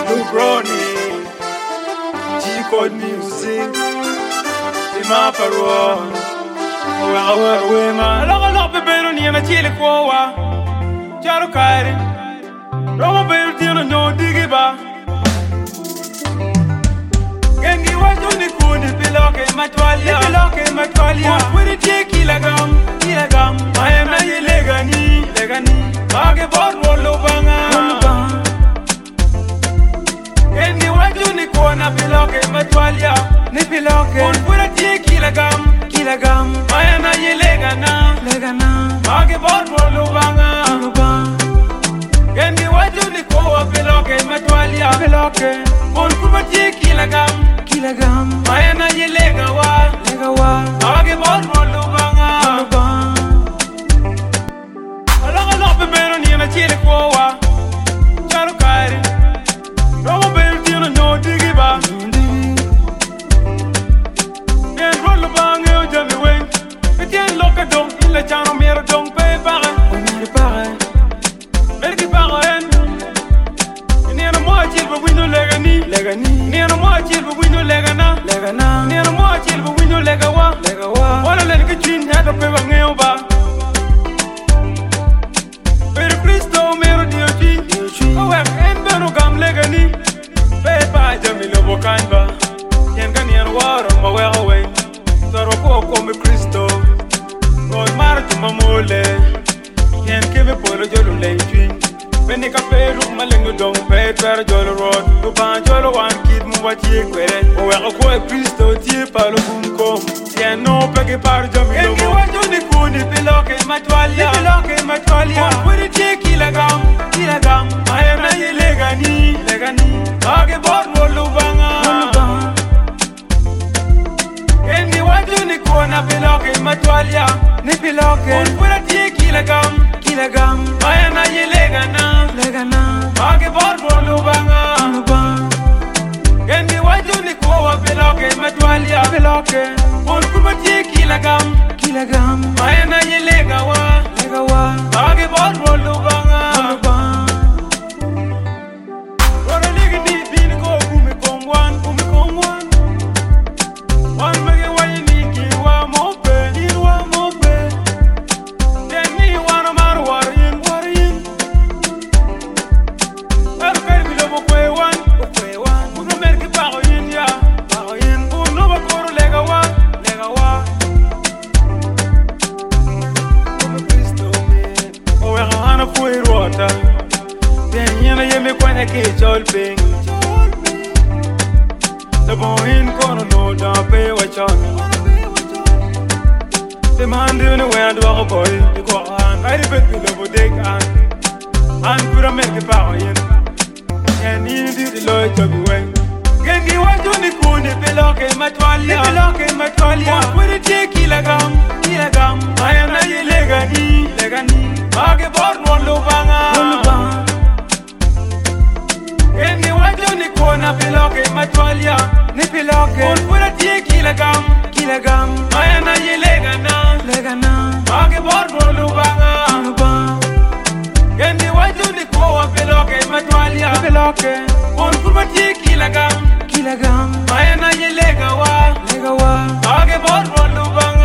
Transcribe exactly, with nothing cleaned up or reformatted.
Lubroni, G-Code Music, Ima Parwa, Wawa Wema, Lava Lope Beron, Yana Chile Kowa, Jaro Kairi, Roma Beltino, no Digiba. Gengi wajuni kuni piloke matwalia, piloke matwalia. Mwiri tie kilagam, kilagam. Mayana ye legani, legani. Bage borwo lubanga, lubanga. Gengi wajuni kuna piloke matwalia, ni piloke. Mwiri tie kilagam, kilagam. Mayana ye legana, legana. Bage borwo lubanga, lubanga. Gengi wajuni kuna piloke matwalia, piloke. Mwiri tie kilagam. Kilagam, Mayana ye lega wa, lega wa. Age borwo lubanga, lubanga. Alanga lope bero ni na chile kowa, Jaro Kairi. Roma Beltino no digiba, yen rolo lubanga yo jami weng. Etien loka dong, ila chano mero dong pe pare, mero pare. Merki pare en, eniena mo achil ba window lega ni, lega ni. Niena mo achil ba window lega na, lega na. Niena mo achil ba window lega wa, lega wa. Wala len ke chin hata pe ba ngeo ba. Pero Cristo mero dio chi, awe en beno gam lega ni. Pe pa jami lo bokan ba. Yen kan yen waro ma we awe. Toro ko ko me Cristo. God mar tu mamole. Yen ke be polo jolo le chin. Beni ka peru malengo dong pe per jolo road. Tu ban jolo wan kid mu wati kwere. O we ko e Cristo tie pa lo bunko. Tien no pe ke par jami lo. Engi wajo ni kuni piloke matwalia, piloke matwalia. Wiri tie kilagam, kilagam. Mayana ye legani, legani. Age borwo lubanga, lubanga. Engi wajo ni kuna piloke matwalia, ni piloke. Wiri tie kilagam, kilagam. Mayana ye legana, legana. Age borwo lubanga, lubanga. Engi wajo ni kuwa piloke matwalia, piloke. On kuma tie kilagam, kilagam. Mayana ye lega wa, lega wa. Age borwo lubanga, lubanga. Rora ligi ni bini ko kumi kongwan, kumi kongwan. Wan mege wayi ni kiwa mope, kiwa mope. Deni wana maru warin, warin. Ero kari bilo mo kwe wan, kwe wan. Uno merki pako yin ya, pako yin. Uno bakoro lega wa, lega wa. Como Cristo me, owe hana kwe rota. Den yena yeme kwanya ke chol ping. The boy in kono no da pe wa chon. The man doing a way to a boy. The go on, I bet you love a dig an. And put a make a power in. And you do the Lord to be way. Gengi wajo ni kuni piloke matwalia, piloke matwalia. With a tie kilagam, kilagam. Mayana ye legani, legani. Age borwo lubanga, lubanga. Gengi wajo ni kuna piloke matwalia, ni piloke. With a tie kilagam, kilagam. Mayana ye legana, legana. Age borwo lubanga, lubanga. Gengi wajo ni kuwa piloke matwalia, piloke. On kuma tie kilagam, kilagam. Mayana ye lega wa, lega wa. Age borwo lubanga.